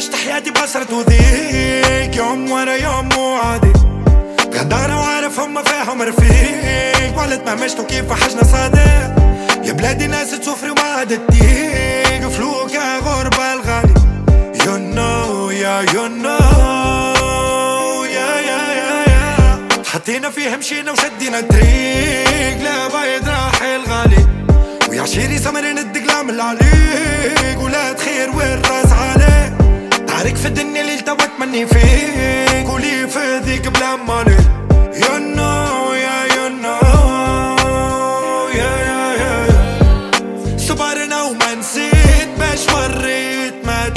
عشت حياتي بسرت وذيك يوم ورا يوم مو عادي. غدارة وعارف هم فيهم رفيق، ولد ما مشتو كيف حجنا صادق. يا بلادي ناس تسوفري وما عاد تديك، فلوكا غربة الغالي. You know yeah you know yeah حطينا فيها مشينا وشدينا الطريق، لا بايد راح الغالي. ويا عشيري سمرين الدقلام العليق، ولاد خير والراس عالي. تعرك في الدنيا اللي التوت مني فيك، ولي في ذيك بلا مالي. You know yeah you know yeah صبرنا وما نسيت، باش مريت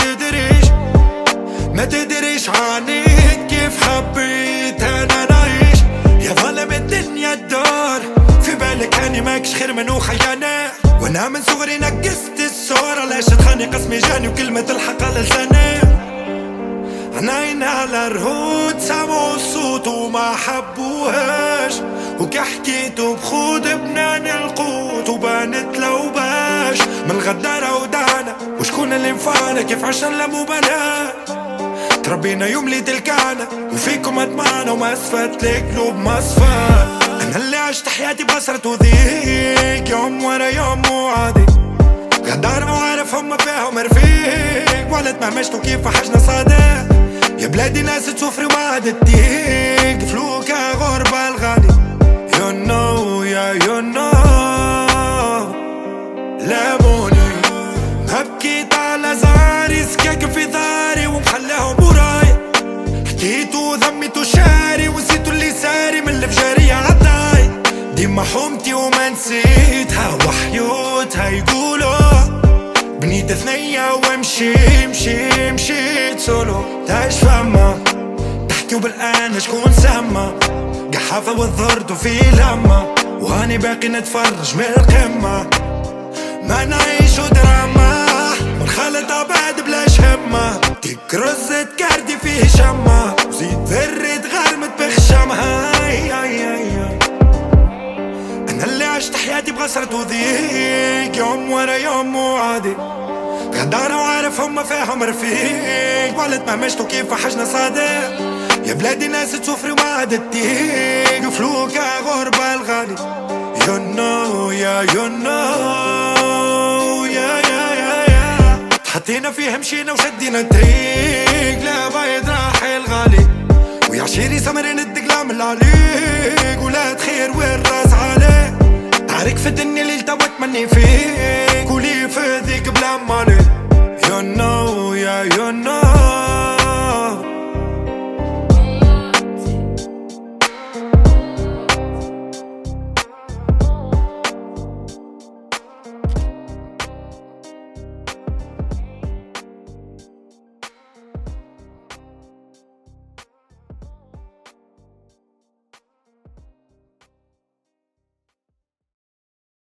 ما تدريش عانيت كيف حبيت انا نعيش. يا ظالم الدنيا الدار، في بالك اني ماكش خير منو خيانة. وانا من صغري نقصت الصورة، لاش تخاني قسمي جاني وكلمة الحق على لساني. عناين على الرهود سمعوا الصوت وما حبوهاش، وكحكيتو بخود بنان القوت وبانت لو باش. من الغدارة ودانا وشكون اللي نفعنا، كيف عشان لا مبالاة. تربينا يوم لي تلقانا وفيكم اتمانا، وما سفت القلوب مصفى. انا اللي عشت حياتي بسرت وذيك يوم ورا يوم مو عادي. غدارة وعارف هم فيهم رفيق، ولد ما مشتو كيف حجنا صادق. يا بلادي ناس تسوفري وما عاد تديك، فلوكا غربة الغالي. You know yeah you know لاموني ما بكيت على زاري، سكاك في ثاري ومخلاهم وراي. حكيتو ذميتو شاري ونسيتو اللي ساري من الفجارية عداي. ديما حومتي وما نسيتها، وحيوتها يقولوا بنيت ثنية مشيت سولو. تاش فما تحكيو بالآن شكون سما، قحافة والضرد وفي لما. وهاني باقي نتفرج من القمة، ما نعيشو دراما. ونخلط عباد بلاش همة، ديك رزة كاردي فيه شمة، وزيد ذرة غرمت بخشمها. أنا اللي عشت حياتي بغسرت وذيك يوم ورا يوم مو عادي. غدارة وعارف هم فيهم رفيق، ولد ما مشتو كيف حجنا صادق. يا بلادي ناس تسوفري وما عاد تديك، فلوكا غربة الغالي. You know yeah you know yeah حطينا فيها مشينا وشدينا الطريق، لا بايد راح الغالي. ويا عشيري سمرين الدقلام العليق، ولاد خير والراس عالي. تعرك في الدنيا اللي التوت مني فيك، ولي في ذيك بلا مالي. You know yeah you know